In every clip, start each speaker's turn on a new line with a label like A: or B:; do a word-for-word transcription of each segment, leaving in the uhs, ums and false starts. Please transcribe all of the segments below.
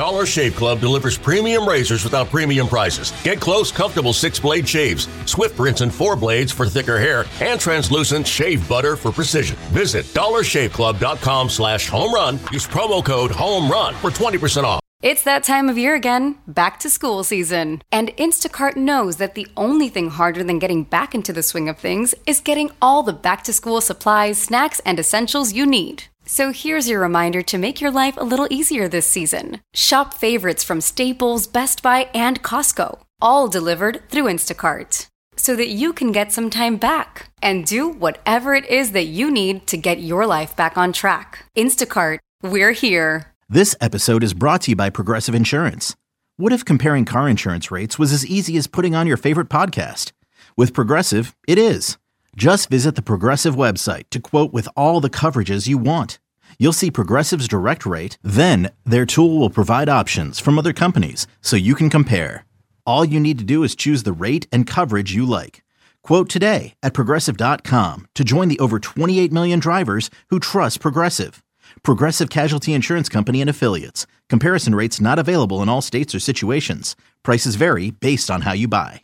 A: Dollar Shave Club delivers premium razors without premium prices. Get close, comfortable six-blade shaves, Swift rinse and four blades for thicker hair, and translucent shave butter for precision. Visit dollar shave club dot com slash home run. Use promo code HOMERUN for twenty percent off.
B: It's that time of year again, back to school season. And Instacart knows that the only thing harder than getting back into the swing of things is getting all the back-to-school supplies, snacks, and essentials you need. So here's your reminder to make your life a little easier this season. Shop favorites from Staples, Best Buy, and Costco, all delivered through Instacart, so that you can get some time back and do whatever it is that you need to get your life back on track. Instacart, we're here.
C: This episode is brought to you by Progressive Insurance. What if comparing car insurance rates was as easy as putting on your favorite podcast? With Progressive, it is. Just visit the Progressive website to quote with all the coverages you want. You'll see Progressive's direct rate, then their tool will provide options from other companies so you can compare. All you need to do is choose the rate and coverage you like. Quote today at progressive dot com to join the over twenty-eight million drivers who trust Progressive. Progressive Casualty Insurance Company and Affiliates. Comparison rates not available in all states or situations. Prices vary based on how you buy.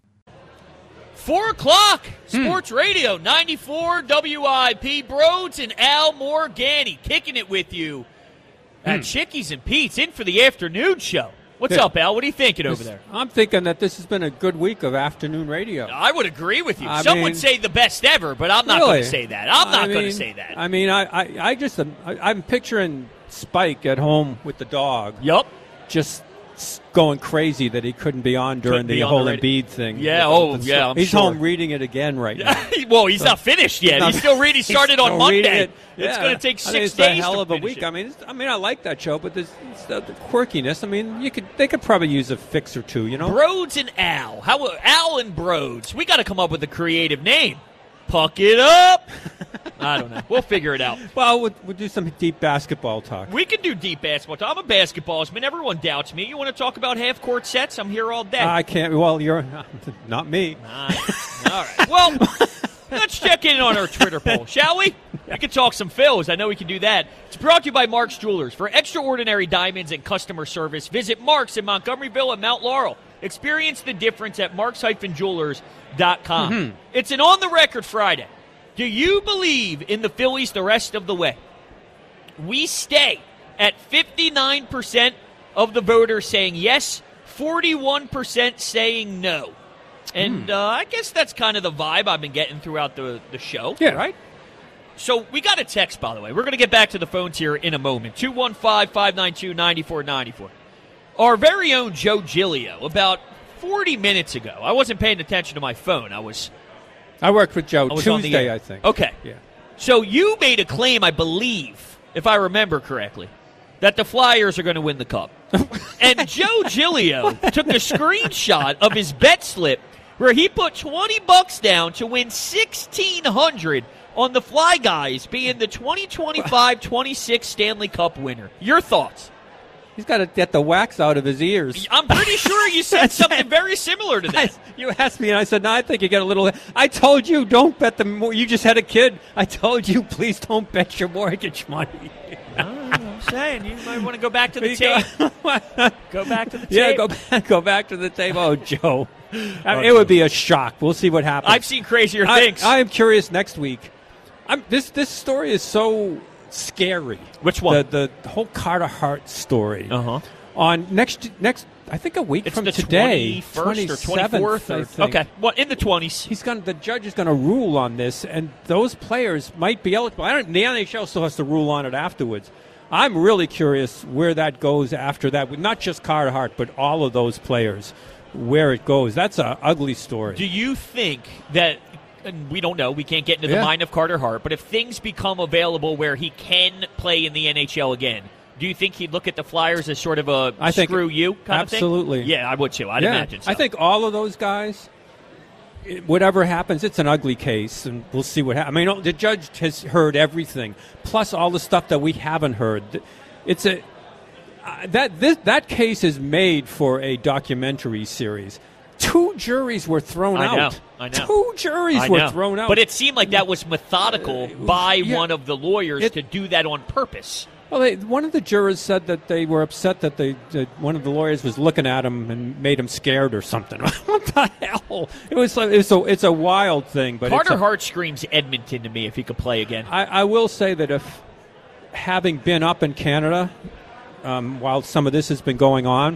D: Four o'clock, Sports hmm. Radio, ninety-four W I P. Broads and Al Morganti kicking it with you at hmm. Chickies and Pete's, in for the afternoon show. What's yeah. up, Al? What are you thinking
E: this,
D: over there?
E: I'm thinking that this has been a good week of afternoon radio.
D: I would agree with you.
E: I
D: Some
E: mean,
D: would say the best ever, but I'm not
E: really?
D: going to say that. I'm not going to say that.
E: I mean, I, I, I just, I, I'm picturing Spike at home with the dog.
D: Yup.
E: Just going crazy that he couldn't be on during the whole Embiid thing.
D: Yeah, oh, yeah, I'm
E: He's
D: sure.
E: home reading it again right now.
D: Well, he's
E: so,
D: not finished yet. He's, not, he's still reading. He started on Monday. It. Yeah. It's going to take six
E: I mean, it's
D: days
E: a hell
D: to
E: of a week.
D: it.
E: I mean, it's, I mean, I like that show, but there's the, the quirkiness. I mean, you could they could probably use a fix or two, you know?
D: Broads and Al. How Al and Broads. We got to come up with a creative name. Puck it up. I don't know. We'll figure it out.
E: Well, we'll, we'll do some deep basketball talk.
D: We can do deep basketball talk. I'm a basketballist, man. Everyone doubts me. You want to talk about half-court sets? I'm here all day.
E: I can't. Well, you're not me.
D: Nice. All right. Well, let's check in on our Twitter poll, shall we? We can talk some fills. I know we can do that. It's brought to you by Mark's Jewelers. For extraordinary diamonds and customer service, visit Mark's in Montgomeryville and Mount Laurel. Experience the difference at marks jewelers dot com. Mm-hmm. It's an on-the-record Friday. Do you believe in the Phillies the rest of the way? We stay at fifty-nine percent of the voters saying yes, forty-one percent saying no. And mm. uh, I guess that's kind of the vibe I've been getting throughout the, the show,
E: yeah.
D: right? So we got a text, by the way. We're going to get back to the phones here in a moment. two one five, five nine two, nine four nine four. Our very own Joe Giglio, about forty minutes ago. I wasn't paying attention to my phone. I was...
E: I worked with Joe
D: I
E: Tuesday, I think.
D: Okay.
E: Yeah.
D: So you made a claim, I believe, if I remember correctly, that the Flyers are going to win the Cup. And Joe Giglio took a screenshot of his bet slip where he put twenty bucks down to win sixteen hundred on the Fly Guys being the twenty twenty-five twenty-six Stanley Cup winner. Your thoughts?
E: He's got to get the wax out of his ears.
D: I'm pretty sure you said something very similar to that.
E: I, you asked me, and I said, no, I think you get a little... I told you, don't bet the... More, you just had a kid. I told you, please don't bet your mortgage money.
D: oh, I'm saying, you might want to go back to the tape. Go back to the tape.
E: Yeah, go back, go back to the tape. Oh, Joe. I mean, oh, it would be a shock. We'll see what happens.
D: I've seen crazier
E: I,
D: things.
E: I am curious next week. I'm, this this story is so... scary.
D: Which one?
E: The the whole Carter Hart story.
D: Uh-huh.
E: On next next I think a week
D: it's
E: from
D: the
E: today,
D: twenty-first or twenty-fourth.
E: I think.
D: Okay. Well, in the twenties.
E: He's going the judge is going to rule on this, and those players might be eligible. I don't the N H L still has to rule on it afterwards. I'm really curious where that goes after that. Not just Carter Hart, but all of those players, where it goes. That's an ugly story.
D: Do you think that and we don't know. We can't get into the
E: yeah.
D: mind of Carter Hart. But if things become available where he can play in the N H L again, do you think he'd look at the Flyers as sort of a
E: I think
D: screw you kind
E: absolutely.
D: of thing? Yeah, I would too. I'd
E: yeah.
D: imagine so.
E: I think all of those guys, whatever happens, it's an ugly case, and we'll see what happens. I mean, the judge has heard everything, plus all the stuff that we haven't heard. It's a uh, that this, that case is made for a documentary series. Two juries were thrown
D: I know,
E: out.
D: I know.
E: Two juries
D: I
E: were
D: know.
E: thrown out.
D: But it seemed like that was methodical uh, by
E: yeah.
D: one of the lawyers
E: it,
D: to do that on purpose.
E: Well, they, one of the jurors said that they were upset that, they, that one of the lawyers was looking at him and made him scared or something. What the hell? It was like, it's a it's a wild thing. But
D: Carter
E: it's a,
D: Hart screams Edmonton to me if he could play again.
E: I, I will say that if having been up in Canada um, while some of this has been going on,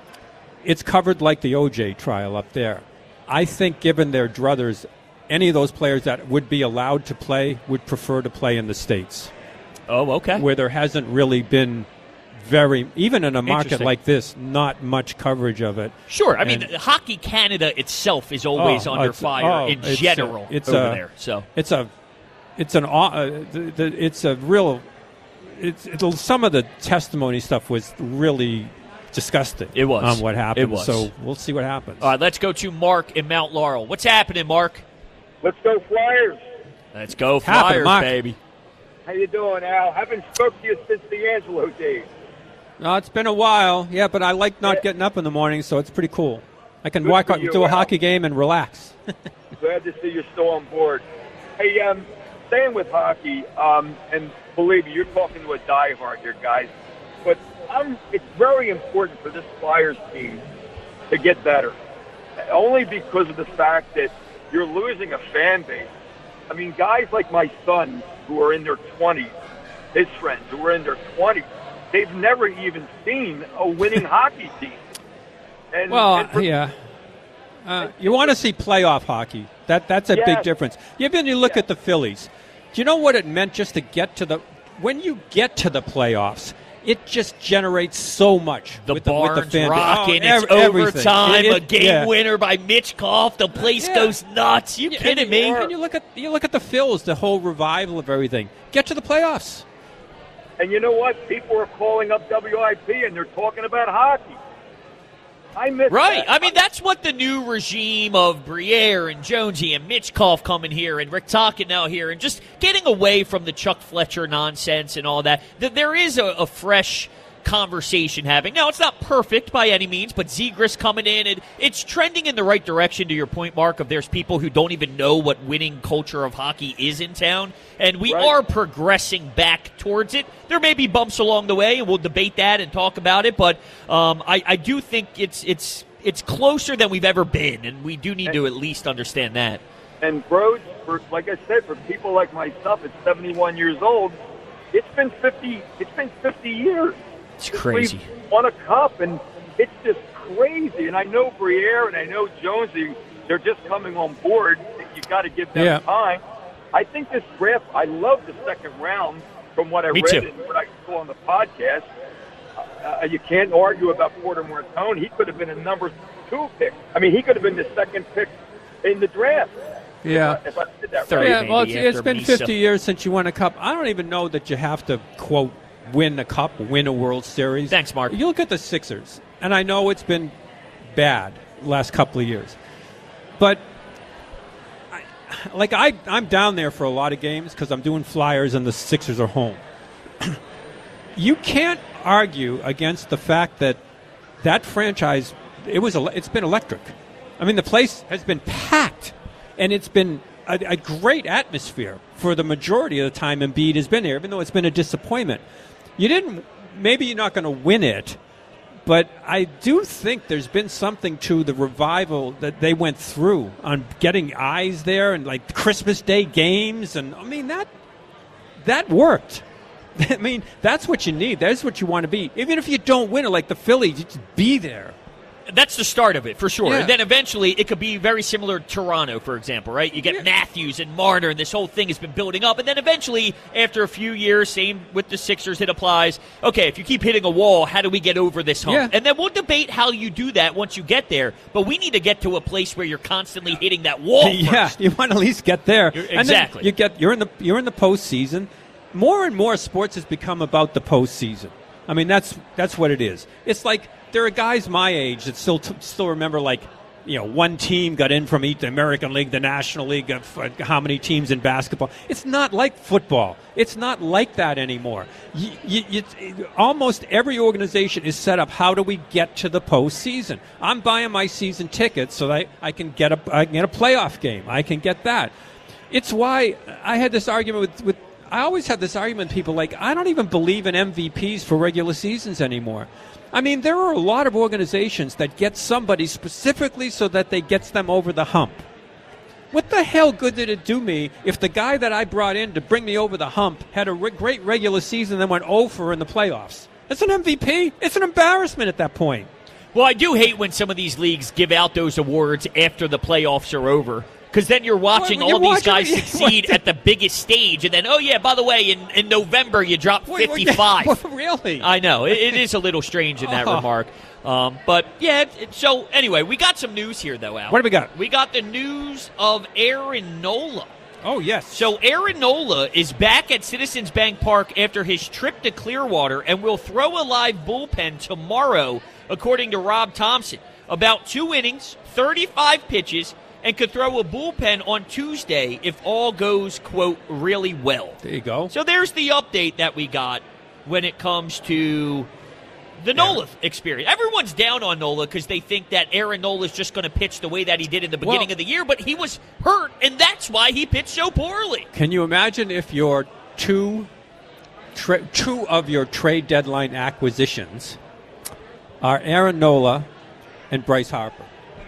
E: it's covered like the O J trial up there. I think given their druthers, any of those players that would be allowed to play would prefer to play in the States.
D: Oh, okay.
E: Where there hasn't really been very, even in a market like this, not much coverage of it.
D: Sure. I mean,
E: And-
D: Hockey Canada itself is always
E: Oh,
D: under
E: it's-
D: fire
E: oh,
D: in
E: it's a-
D: general
E: it's
D: over
E: a-
D: there. So
E: It's a, it's an, aw- uh, the, the, it's a real, it's, it's some of the testimony stuff was really disgusting.
D: It was.
E: On what happened.
D: It was.
E: So we'll see what happens.
D: all right, let's go to Mark in Mount Laurel. What's happening, Mark?
F: Let's go Flyers.
D: Let's go
E: Happening,
D: Flyers,
E: Mark.
D: baby.
F: How you doing, Al? Haven't spoke to you since the Angelo days.
E: No, it's been a while. Yeah, but I like not getting up in the morning, so it's pretty cool. I can
F: Good
E: walk
F: for
E: out
F: you,
E: to a
F: Al.
E: hockey game and relax.
F: Glad to see you're still on board. Hey, um, staying with hockey, um, and believe me, you're talking to a diehard here, guys. But um, it's very important for this Flyers team to get better, only because of the fact that you're losing a fan base. I mean, guys like my son who are in their twenties, his friends who are in their twenties, they've never even seen a winning hockey team. And,
E: Well,
F: and for-
E: yeah. Uh, you want to see playoff hockey. That That's a big
F: Yes.
E: difference. Even you look
F: Yes.
E: at the Phillies. Do you know what it meant just to get to the – when you get to the playoffs, it just generates so much
D: The
E: with the,
D: barn's
E: with the fan base.
D: rocking.
E: Oh,
D: it's
E: ev- everything.
D: overtime.
E: It-
D: a
E: it-
D: game
E: yeah.
D: winner by Mitch Koff. The place
E: Yeah.
D: goes nuts. You
E: Yeah,
D: kidding
E: and,
D: me?
E: And you look at you look at the Phils, the whole revival of everything. Get to the playoffs.
F: And you know what? People are calling up W I P and they're talking about hockey. I miss
D: Right.
F: that.
D: I mean, that's what the new regime of Briere and Jonesy and Mitch Koff coming here and Rick Tocchet now here and just getting away from the Chuck Fletcher nonsense and all that. That there is a, a fresh conversation having. Now, it's not perfect by any means, but Zegras coming in, and it's trending in the right direction to your point, Mark, of there's people who don't even know what winning culture of hockey is in town, and we
F: Right.
D: are progressing back towards it. There may be bumps along the way, and we'll debate that and talk about it, but um, I, I do think it's it's it's closer than we've ever been, and we do need to at least understand that.
F: And Broads, for, like I said, for people like myself at seventy-one years old, it's been fifty. It's been fifty years.
D: It's
F: since
D: crazy.
F: We've won a cup, and it's just crazy. And I know Briere and I know Jonesy, they're just coming on board. You got to give them
E: Yeah.
F: time. I think this draft. I love the second round from what I
D: Me
F: read
D: too.
F: and what I saw on the podcast. Uh, you can't argue about Porter Martone. He could have been a number two pick. I mean, he could have been the second pick in the draft.
E: Yeah.
F: If I did that
D: Third.
F: right.
E: Yeah,
D: maybe
E: well, it's,
D: after
E: it's been
D: Misa.
E: fifty years since you won a cup. I don't even know that you have to, quote, win a cup, win a World Series.
D: Thanks, Mark.
E: You look at the Sixers, and I know it's been bad the last couple of years. But, I, like, I, I'm down there for a lot of games because I'm doing Flyers and the Sixers are home. You can't argue against the fact that that franchise, it was, ele- it's been electric. I mean, the place has been packed, and it's been a, a great atmosphere for the majority of the time Embiid has been there, even though it's been a disappointment. You didn't, maybe you're not going to win it, but I do think there's been something to the revival that they went through on getting eyes there and like Christmas Day games, and I mean that that worked. I mean, that's what you need. That's what you want to be. Even if you don't win it, like the Phillies, you just be there.
D: That's the start of it, for sure.
E: Yeah.
D: And then eventually it could be very similar to Toronto, for example, right? You get
E: Yeah.
D: Matthews and Marner, and this whole thing has been building up. And then eventually, after a few years, same with the Sixers, it applies. Okay, if you keep hitting a wall, how do we get over this hump?
E: Yeah.
D: And then we'll debate how you do that once you get there. But we need to get to a place where you're constantly hitting that wall
E: Yeah,
D: first.
E: you want to at least get there.
D: You're-
E: And then
D: exactly.
E: you get you're in the you're in the postseason. More and more sports has become about the postseason. I mean, that's that's what it is. It's like there are guys my age that still t- still remember, like, you know, one team got in from each, the American League, the National League, of uh, how many teams in basketball. It's not like football. It's not like that anymore. You, you, you, almost every organization is set up, how do we get to the postseason? I'm buying my season tickets so that I, I can get a I can get a playoff game. I can get that. It's why I had this argument with, with I always have this argument with people like, I don't even believe in M V Ps for regular seasons anymore. I mean, there are a lot of organizations that get somebody specifically so that they gets them over the hump. What the hell good did it do me if the guy that I brought in to bring me over the hump had a re- great regular season and then went oh for in the playoffs? It's an M V P. It's an embarrassment at that point.
D: Well, I do hate when some of these leagues give out those awards after the playoffs are over. Because then you're watching
E: well,
D: all
E: you're
D: these guys
E: watching,
D: succeed at the biggest stage. And then, oh, yeah, by the way, in, in November you dropped fifty-five.
E: Wait, really?
D: I know. It, it is a little strange in that
E: oh.
D: remark. Um, but, yeah, it, it, so anyway, we got some news here, though, Al.
E: What do we got?
D: We got the news of Aaron Nola.
E: Oh, yes.
D: So Aaron Nola is back at Citizens Bank Park after his trip to Clearwater and will throw a live bullpen tomorrow, according to Rob Thompson. About two innings, thirty-five pitches, and could throw a bullpen on Tuesday if all goes, quote, really well.
E: There you go.
D: So there's the update that we got when it comes to the yeah. Nola experience. Everyone's down on Nola because they think that Aaron Nola is just going to pitch the way that he did in the beginning
E: well,
D: of the year, but he was hurt, and that's why he pitched so poorly.
E: Can you imagine if your two, tra- two of your trade deadline acquisitions are Aaron Nola and Bryce Harper?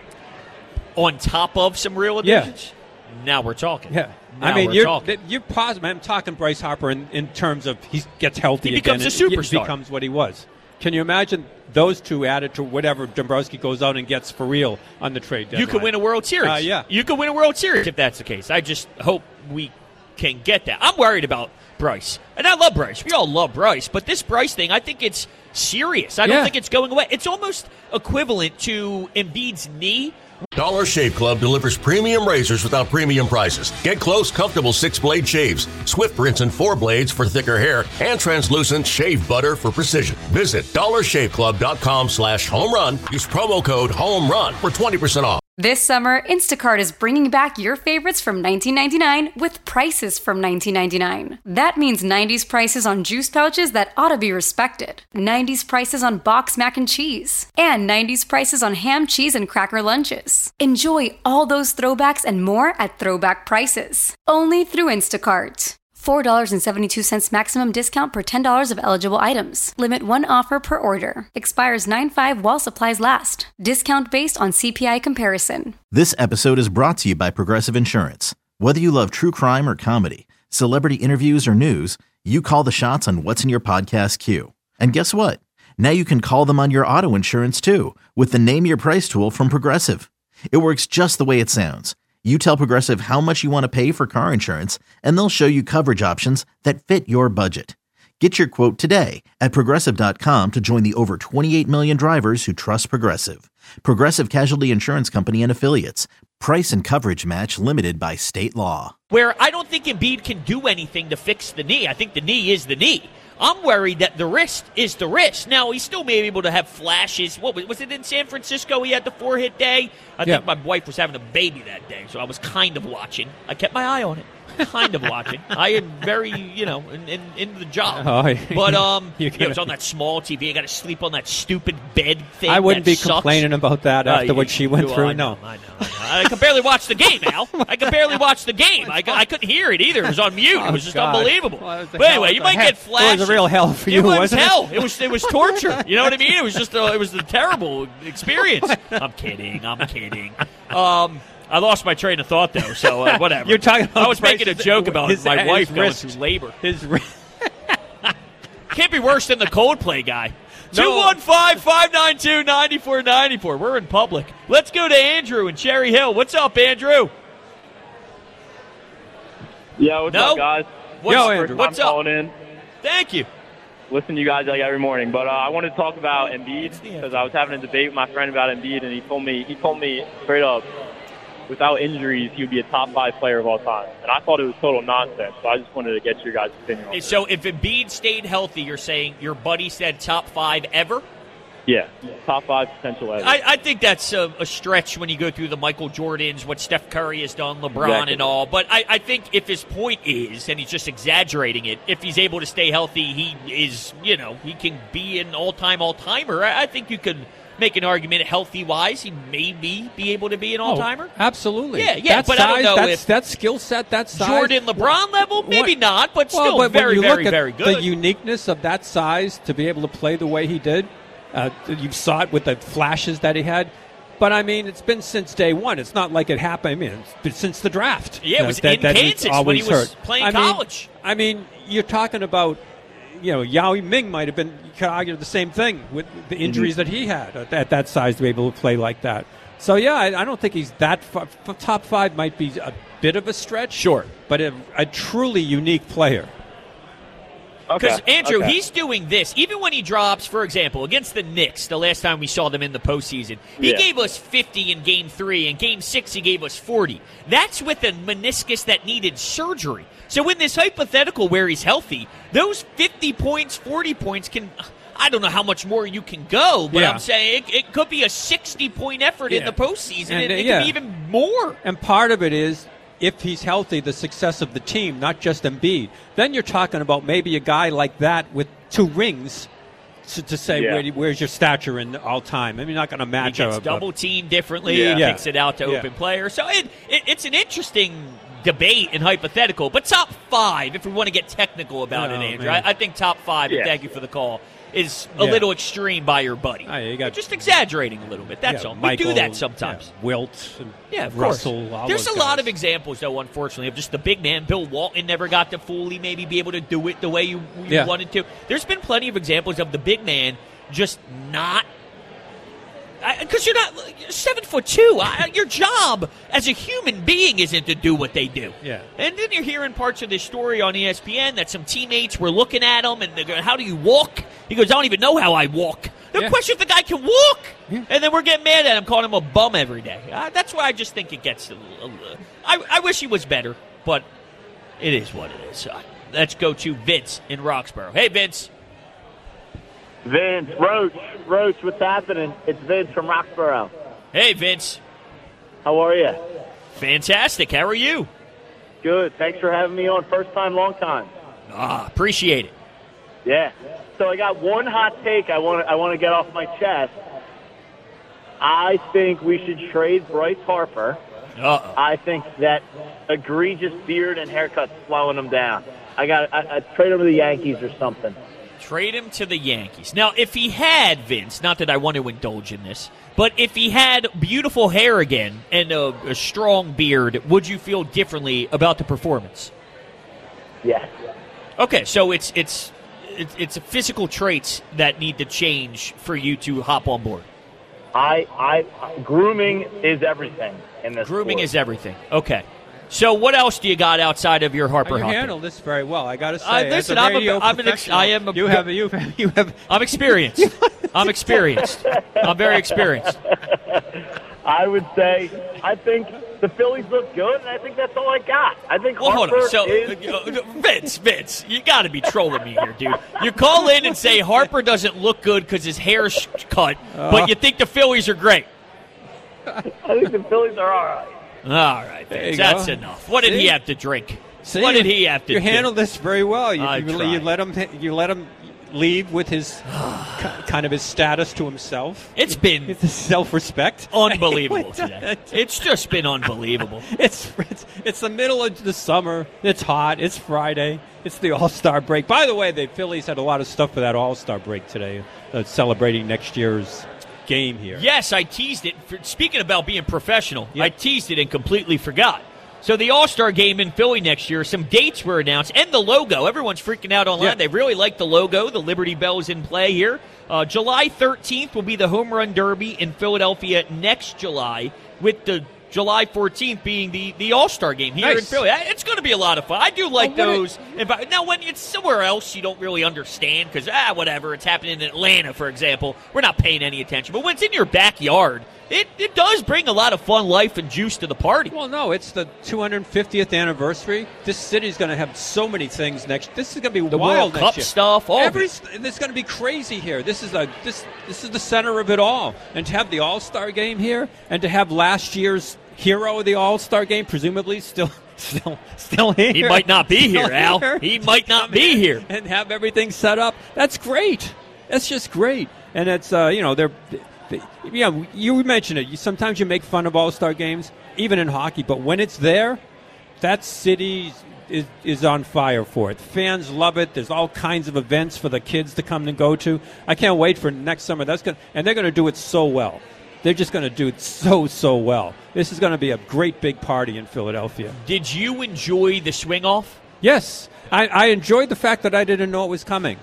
D: On top of some real additions?
E: Yeah.
D: Now we're talking.
E: Yeah.
D: Now
E: I mean,
D: we're
E: you're,
D: talking.
E: you're positive. I'm talking Bryce Harper in, in terms of he gets healthy
D: he
E: again.
D: becomes a superstar.
E: He becomes what he was. Can you imagine those two added to whatever Dombrowski goes out and gets for real on the trade deadline?
D: You could win a World Series.
E: Uh, yeah.
D: You could win a World Series if that's the case. I just hope we can get that. I'm worried about Bryce. And I love Bryce. We all love Bryce. But this Bryce thing, I think it's serious. I don't
E: yeah.
D: think it's going away. It's almost equivalent to Embiid's knee.
A: Dollar Shave Club delivers premium razors without premium prices. Get close, comfortable six-blade shaves, Swift rinse and four blades for thicker hair, and translucent shave butter for precision. Visit dollar shave club dot com slash home run. Use promo code HOMERUN for twenty percent off.
B: This summer, Instacart is bringing back your favorites from nineteen ninety-nine with prices from nineteen ninety-nine. That means nineties prices on juice pouches that ought to be respected, nineties prices on box mac and cheese, and nineties prices on ham, cheese, and cracker lunches. Enjoy all those throwbacks and more at throwback prices. Only through Instacart. four dollars and seventy-two cents maximum discount per ten dollars of eligible items. Limit one offer per order. Expires nine five while supplies last. Discount based on C P I comparison.
C: This episode is brought to you by Progressive Insurance. Whether you love true crime or comedy, celebrity interviews or news, you call the shots on what's in your podcast queue. And guess what? Now you can call them on your auto insurance too with the Name Your Price tool from Progressive. It works just the way it sounds. You tell Progressive how much you want to pay for car insurance, and they'll show you coverage options that fit your budget. Get your quote today at Progressive dot com to join the over twenty-eight million drivers who trust Progressive. Progressive Casualty Insurance Company and Affiliates. Price and coverage match limited by state law.
D: Where I don't think Embiid can do anything to fix the knee. I think the knee is the knee. I'm worried that the wrist is the wrist. Now, he still may be able to have flashes. What was, was it in San Francisco he had the four-hit day? I
E: yeah.
D: think my wife was having a baby that day, so I was kind of watching. I kept my eye on it. Kind of watching. I am very, you know, in, in, in the job.
E: Oh,
D: but um,
E: you
D: yeah, it was on that small T V. I got to sleep on that stupid bed thing.
E: I wouldn't
D: that
E: be
D: sucks.
E: complaining about that after uh, what she went
D: well,
E: through.
D: I know,
E: no,
D: I know, I know. I could barely watch the game, Al. I could barely watch the game. I, I couldn't hear it either. It was on mute. It was just
E: oh,
D: unbelievable.
E: Well,
D: but anyway, you might
E: hell.
D: get flashes.
E: It was a real hell for you,
D: it was
E: wasn't
D: hell.
E: it?
D: It was it was torture. You know what I mean? It was just a, it was a terrible experience. I'm kidding. I'm kidding. Um. I lost my train of thought, though, so uh, whatever.
E: You're talking about
D: I was making a joke about
E: his,
D: my
E: his
D: wife going
E: wrist.
D: through labor.
E: His wrist.
D: Can't be worse than the Coldplay guy. two one five, five nine two, nine four nine four. We're in public. Let's go to Andrew in Cherry Hill. What's up, Andrew?
G: Yeah, what's
D: no?
G: up, guys?
D: What's,
E: Yo, Andrew.
D: What's up?
G: Calling in.
D: Thank you.
G: Listen to you guys like every morning, but uh, I wanted to talk about Embiid because I was having a debate with my friend about Embiid, and he told me he told me straight up, without injuries, he would be a top five player of all time, and I thought it was total nonsense. So I just wanted to get your guys' opinion on it.
D: So if Embiid stayed healthy, you're saying your buddy said top five ever?
G: Yeah, top five potential ever.
D: I, I think that's a, a stretch when you go through the Michael Jordans, what Steph Curry has done, LeBron
G: Exactly.
D: and all. But I, I think if his point is, and he's just exaggerating it, if he's able to stay healthy, he is, you know, he can be an all-time all-timer. I, I think you could make an argument healthy-wise, he may be, be able to be an all-timer.
E: Oh, absolutely.
D: Yeah, yeah,
E: that
D: but
E: size,
D: I don't know
E: that's,
D: if
E: that skill set, that size.
D: Jordan, LeBron level, maybe
E: what,
D: not, but
E: well,
D: still
E: but
D: very,
E: when you
D: very,
E: look at
D: very good.
E: The uniqueness of that size to be able to play the way he did, uh, you saw it with the flashes that he had. But, I mean, it's been since day one. It's not like it happened. I mean, it's been since the draft.
D: Yeah, it was
E: that,
D: in
E: that
D: Kansas when he was
E: heard.
D: playing
E: I mean,
D: college.
E: I mean, you're talking about, you know, Yao Ming might have been, you could argue the same thing with the injuries mm-hmm. that he had at, at that size to be able to play like that. So, yeah, I, I don't think he's that far. Top five might be a bit of a stretch.
D: Sure.
E: But a, a truly unique player.
D: Because,
F: Okay.
D: Andrew,
F: okay.
D: he's doing this. Even when he drops, for example, against the Knicks, the last time we saw them in the postseason, he
F: Yeah.
D: gave us fifty in Game three. In Game six, he gave us forty. That's with a meniscus that needed surgery. So in this hypothetical where he's healthy, those fifty points, forty points can... I don't know how much more you can go, but
E: Yeah.
D: I'm saying it, it could be a sixty-point effort in
E: Yeah.
D: the postseason.
E: And,
D: and
E: uh,
D: it
E: yeah.
D: could be even more.
E: And part of it is, if he's healthy, the success of the team, not just Embiid. Then you're talking about maybe a guy like that with two rings to, to say,
F: Yeah.
E: where, where's your stature in all time? I mean, you're not going to
D: He
E: match
D: gets
E: a,
D: double teamed differently.
F: Yeah.
D: He
E: Yeah.
D: kicks it out to
E: Yeah.
D: open players. So it, it, it's an interesting debate and hypothetical. But top five, if we want to get technical about
E: Oh,
D: it, Andrew,
E: man.
D: I, I think top five,
F: Yeah.
D: and thank you for the call, is a
E: Yeah.
D: little extreme by your buddy.
E: Oh, yeah, you got-
D: You're just exaggerating a little bit. That's
E: yeah,
D: all.
E: Michael,
D: we do that sometimes.
E: Yeah, Wilt, and
D: Yeah, of
E: Russell.
D: course.
E: All
D: There's
E: those
D: a lot
E: guys.
D: of examples, though, unfortunately, of just the big man. Bill Walton never got to fully maybe be able to do it the way you, you
E: Yeah.
D: wanted to. There's been plenty of examples of the big man just not. Because you're not you're seven foot two. I, your job as a human being isn't to do what they do.
E: Yeah.
D: And then you're hearing parts of this story on E S P N that some teammates were looking at him and they're going, "How do you walk?" He goes, "I don't even know how I walk." The
E: Yeah.
D: question if the guy can walk,
E: Yeah.
D: and then we're getting mad at him, calling him a bum every day. Uh, that's why I just think it gets. A, a, I, I wish he was better, but it is what it is. Uh, let's go to Vince in Roxborough. Hey, Vince.
H: Vince, Roach, Roach, what's happening? It's Vince from Roxborough.
D: Hey, Vince.
H: How are you?
D: Fantastic. How are you?
H: Good. Thanks for having me on. First time, long time.
D: Ah, appreciate it.
H: Yeah. So I got one hot take I want to I want to get off my chest. I think we should trade Bryce Harper.
D: Uh-oh.
H: I think that egregious beard and haircut's slowing him down. I got I, I trade him to the Yankees or something.
D: Trade him to the Yankees. Now, if he had, Vince, not that I want to indulge in this, but if he had beautiful hair again and a, a strong beard, would you feel differently about the performance?
H: Yes.
D: Okay, so it's it's it's, it's physical traits that need to change for you to hop on board.
H: I I grooming is everything in this.
D: Grooming
H: sport.
D: is everything. Okay. So what else do you got outside of your Harper
E: You
D: Hunt?
E: handle this very well. I got to say,
D: Uh,
E: as
D: listen,
E: a
D: I'm a-
E: radio
D: I'm an ex-
E: professional,
D: I am a-
E: you have you have you have.
D: I'm experienced. I'm experienced. I'm very experienced.
H: I would say I think the Phillies look good, and I think that's all I got. I think
D: Well, hold
H: Harper
D: on. So,
H: is.
D: uh, Vince, Vince, you got to be trolling me here, dude. You call in and say Harper doesn't look good because his hair's cut, but you think the Phillies are great.
H: I think the Phillies are all right.
D: All right,
E: There
D: Vince,
E: you
D: that's
E: go.
D: enough. What did
E: See?
D: he have to drink?
E: See,
D: what did he have to
E: You
D: do?
E: handle this very well. You,
D: I
E: you,
D: tried.
E: you let him. You let him leave with his ki- kind of his status to himself.
D: It's been
E: It's self-respect.
D: unbelievable today. It's just been unbelievable.
E: It's, it's it's the middle of the summer. It's hot. It's Friday. It's the All-Star break. By the way, the Phillies had a lot of stuff for that All-Star break today, uh, celebrating next year's game here.
D: Yes, I teased it. For, speaking about being professional,
E: Yep.
D: I teased it and completely forgot. So the All-Star game in Philly next year, some dates were announced, and the logo. Everyone's freaking out online.
E: Yeah.
D: They really like the logo. The Liberty Bell is in play here. Uh, July thirteenth will be the Home Run Derby in Philadelphia next July, with the July fourteenth being the, the All-Star game here in
E: Nice.
D: Philly. It's going to be a lot of fun. I do like
E: Oh, what
D: those. If now, when it's somewhere else, you don't really understand because, ah, whatever. It's happening in Atlanta, for example. We're not paying any attention. But when it's in your backyard, it, it does bring a lot of fun, life, and juice to the party.
E: Well, no, it's the two hundred fiftieth anniversary. This city's going to have so many things next. This is going to be
D: The
E: wild
D: World
E: next
D: Cup
E: year.
D: stuff, all of
E: Every,
D: it.
E: This is going to be crazy here. This is a this this is the center of it all. And to have the All-Star game here, and to have last year's hero of the All-Star game, presumably still still still here.
D: He might not be
E: Still
D: here, Al.
E: here.
D: He might not
E: Come
D: be
E: in
D: here.
E: and have everything set up. That's great. That's just great. And it's uh, you know they're the, you know, you mentioned it. You, sometimes you make fun of All-Star games, even in hockey, but when it's there, that city is, is on fire for it. Fans love it. There's all kinds of events for the kids to come and go to. I can't wait for next summer. That's gonna, and they're going to do it so well. They're just going to do it so, so well. This is going to be a great big party in Philadelphia.
D: Did you enjoy the swing-off?
E: Yes. I, I enjoyed the fact that I didn't know it was coming.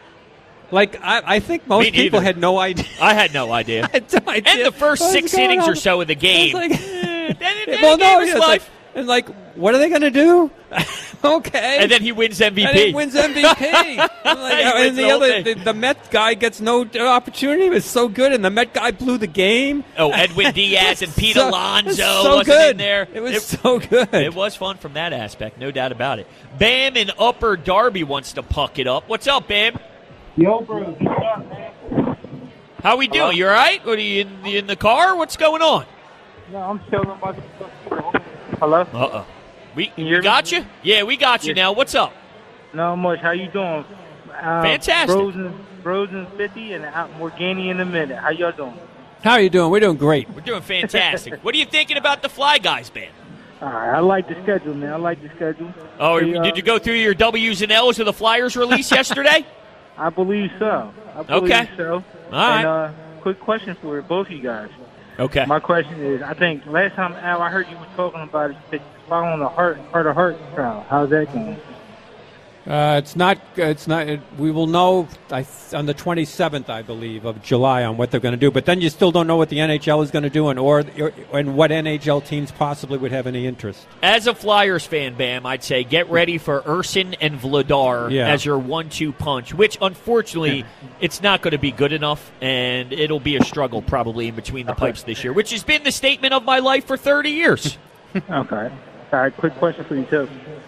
E: Like, I, I think most
D: Me
E: people
D: neither.
E: had no idea.
D: I had no idea.
E: I had no idea.
D: And the first
E: what
D: six
E: was going
D: innings
E: on.
D: or so of the game.
E: I was like,
D: eh, then, then
E: well,
D: the game
E: no,
D: was
E: yeah, it's
D: life.
E: like, and like, what are they going to do? Okay.
D: And then he wins M V P.
E: And he wins M V P. Like,
D: He
E: and
D: wins
E: the
D: the whole
E: other,
D: thing.
E: the, the Met guy gets no opportunity. It was so good, and the Met guy blew the game.
D: Oh, Edwin Diaz and Pete
E: So-
D: Alonso
E: so
D: wasn't
E: good.
D: in there.
E: It was so good.
D: It was fun from that aspect, no doubt about it. Bam in Upper Darby wants to puck it up. What's up, Bam?
I: Yo, bro. What's up, man?
D: How we doing? You all right? What, are you in, you in the car? What's going on?
I: No, I'm chilling. I'm about to... Hello?
D: Uh-oh. We,
I: Can you
D: we
I: hear me?
D: got you? Yeah, we got you
I: Yeah.
D: now. What's up?
I: Not much. How you doing? Uh,
D: Fantastic.
I: Frozen, Frozen fifty and out Morgani in a minute. How y'all doing?
E: How are you doing? We're doing great.
D: We're doing fantastic. What are you thinking about the Fly Guys band?
I: All right. I like the schedule, man. I like the schedule.
D: Oh,
I: Hey, uh,
D: did you go through your W's and L's of the Flyers release yesterday?
I: I believe so. I believe
D: Okay.
I: so.
D: All right.
I: And uh, quick question for both of you guys.
D: Okay.
I: My question is, I think last time, Al, I heard you were talking about it, you said you're following the heart, heart of heart trial. How's that going?
E: Uh, it's not. It's not. It, we will know I, on the twenty-seventh, I believe, of July on what they're going to do. But then you still don't know what the N H L is going to do, and or, or and what N H L teams possibly would have any interest.
D: As a Flyers fan, Bam, I'd say get ready for Urson and Vladar
E: Yeah.
D: as your one two punch, which unfortunately it's not going to be good enough, and it'll be a struggle probably in between the pipes this year, which has been the statement of my life for thirty years.
I: Okay. All right, quick question for you, too.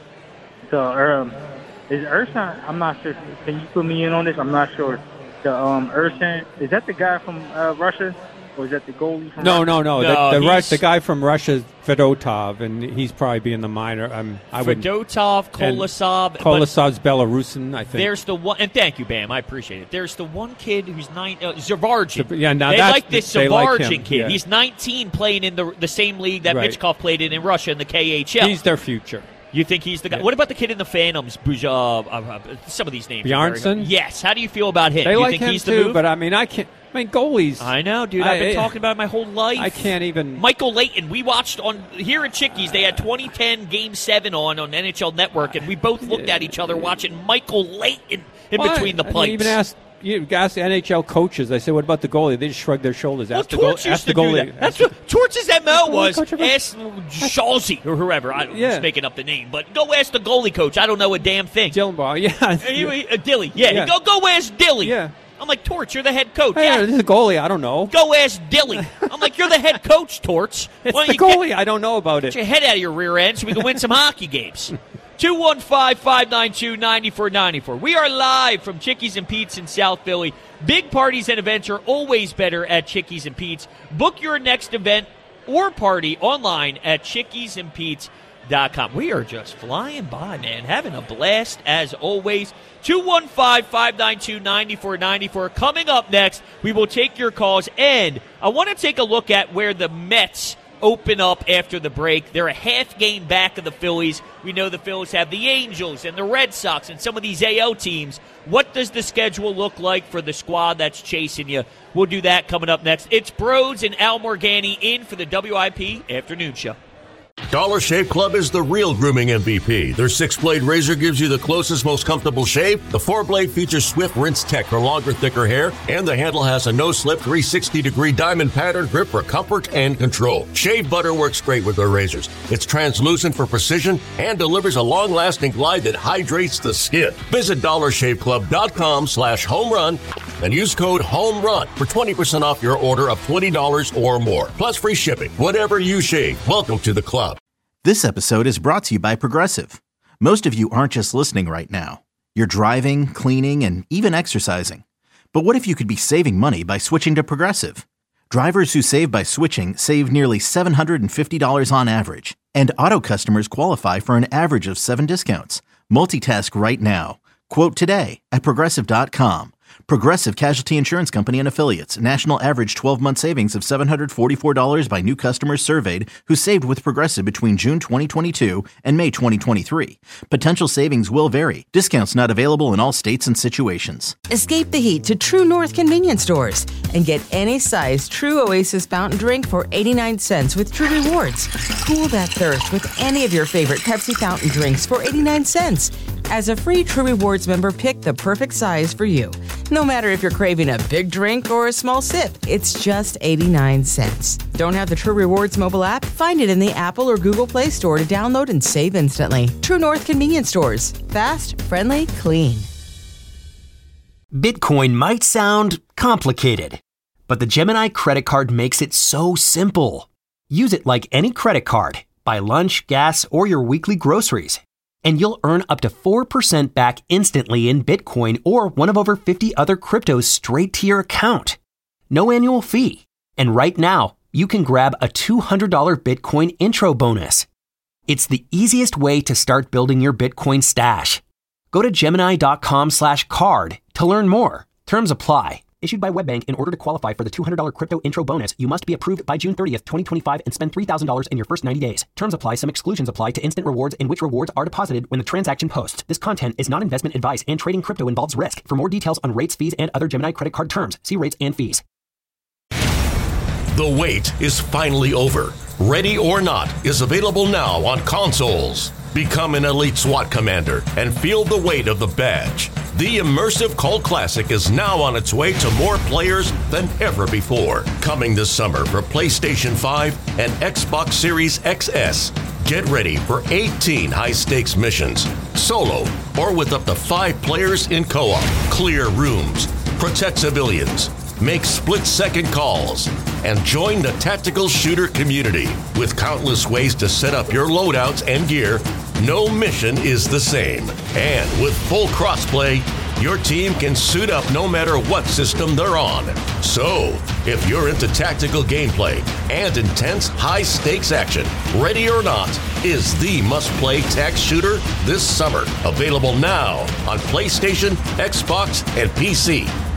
I: So, um, is Urson, I'm not sure, can you put me in on this? I'm not sure. The um, Urson, is that the guy from uh, Russia, or is that the goalie from
E: No,
I: Russia?
E: no, no.
D: No,
E: the, the,
D: he's-
E: Rus- the guy from Russia is Fedotov, and he's probably being the minor. Um, I would.
D: Fedotov, Kolosov, but
E: Kolosov's Belarusian, I think.
D: there's the one, and thank you, Bam, I appreciate it. There's the one kid who's nine, uh, Zavargin.
E: Yeah, now
D: they
E: that's-
D: like this
E: they like
D: Zavargin
E: him,
D: kid.
E: yeah.
D: He's nineteen, playing in the the same league that
E: Right.
D: Michkov played in in Russia in the K H L.
E: He's their future.
D: You think he's the guy?
E: Yeah.
D: What about the kid in the Phantoms? Buja, uh, uh, some of these names. are very
E: Bjarnason?
D: good. Yes. How do you feel about him?
E: They
D: do you
E: like
D: think
E: him
D: he's the
E: too,
D: move?
E: but I mean, I can't. I mean, goalies.
D: I know, dude. I've been
E: I-
D: talking about it my whole life.
E: I can't even.
D: Michael Layton. We watched on here at Chickies. They had twenty ten Game Seven on on N H L Network, and we both looked at each other watching Michael Layton in
E: Why?
D: between the
E: I
D: pipes.
E: even asked you asked N H L coaches. I said, "What about the goalie?" They just shrugged their shoulders.
D: Well,
E: Ask the,
D: Torch
E: goal,
D: used
E: ask the
D: to do
E: goalie.
D: that. That's
E: ask
D: what Torch's M O was.
E: Coach of-
D: Ask Schalze or whoever. I'm
E: Yeah.
D: just making up the name, but go ask the goalie coach. I don't know a damn thing.
E: Gyllenbaugh, yeah.
D: He- he- uh, Dilly, yeah.
E: Yeah.
D: Go go ask Dilly.
E: Yeah.
D: I'm like, Torch, you're the head coach.
E: Hey,
D: yeah.
E: this is a goalie. I don't know.
D: Go ask Dilly. I'm like, you're the head coach, Torch.
E: It's
D: Why
E: the
D: don't you
E: goalie. I don't know about
D: get
E: it.
D: your head out of your rear end so we can win some hockey games? two one five, five nine two, nine four nine four. We are live from Chickies and Pete's in South Philly. Big parties and events are always better at Chickies and Pete's. Book your next event or party online at chickies and pete's dot com. We are just flying by, man. Having a blast as always. two one five, five nine two, nine four nine four. Coming up next, we will take your calls. And I want to take a look at where the Mets open up after the break. They're a half game back of the Phillies. We know the Phillies have the Angels and the Red Sox and some of these A L teams. What does the schedule look like for the squad that's chasing you? We'll do that coming up next. It's Broads and Al Morgani in for the W I P Afternoon Show.
A: Dollar Shave Club is the real grooming M V P. Their six-blade razor gives you the closest, most comfortable shave. The four-blade features Swift Rinse Tech for longer, thicker hair. And the handle has a no-slip three sixty degree diamond pattern grip for comfort and control. Shave butter works great with their razors. It's translucent for precision and delivers a long-lasting glide that hydrates the skin. Visit dollar shave club dot com slash home run and use code HOMERUN for twenty percent off your order of twenty dollars or more. Plus free shipping. Whatever you shave, welcome to the club.
C: This episode is brought to you by Progressive. Most of you aren't just listening right now. You're driving, cleaning, and even exercising. But what if you could be saving money by switching to Progressive? Drivers who save by switching save nearly seven hundred fifty dollars on average. And auto customers qualify for an average of seven discounts. Multitask right now. Quote today at Progressive dot com. Progressive Casualty Insurance Company and Affiliates. National average twelve-month savings of seven hundred forty-four dollars by new customers surveyed who saved with Progressive between June twenty twenty-two and May twenty twenty-three. Potential savings will vary. Discounts not available in all states and situations.
J: Escape the heat to True North convenience stores and get any size True Oasis fountain drink for eighty-nine cents with True Rewards. Cool that thirst with any of your favorite Pepsi fountain drinks for eighty-nine cents. As a free True Rewards member, pick the perfect size for you. No matter if you're craving a big drink or a small sip, it's just eighty-nine cents. Don't have the True Rewards mobile app? Find it in the Apple or Google Play Store to download and save instantly. True North convenience stores. Fast, friendly, clean.
K: Bitcoin might sound complicated, but the Gemini credit card makes it so simple. Use it like any credit card. Buy lunch, gas, or your weekly groceries, and you'll earn up to four percent back instantly in Bitcoin or one of over fifty other cryptos straight to your account. No annual fee. And right now, you can grab a two hundred dollars Bitcoin intro bonus. It's the easiest way to start building your Bitcoin stash. Go to Gemini.com slash card to learn more. Terms apply. Issued by WebBank. In order to qualify for the two hundred dollars crypto intro bonus, you must be approved by June thirtieth, twenty twenty-five and spend three thousand dollars in your first ninety days. Terms apply. Some exclusions apply to instant rewards in which rewards are deposited when the transaction posts. This content is not investment advice and trading crypto involves risk. For more details on rates, fees, and other Gemini credit card terms, see rates and fees.
A: The wait is finally over. Ready or Not is available now on consoles. Become an elite SWAT commander and feel the weight of the badge. The immersive cult classic is now on its way to more players than ever before. Coming this summer for PlayStation five and Xbox Series X S. Get ready for eighteen high-stakes missions, solo or with up to five players in co-op. Clear rooms, protect civilians, make split-second calls, and join the tactical shooter community. With countless ways to set up your loadouts and gear, no mission is the same. And with full crossplay, your team can suit up no matter what system they're on. So, if you're into tactical gameplay and intense high-stakes action, Ready or Not is the must-play tac shooter this summer. Available now on PlayStation, Xbox, and P C.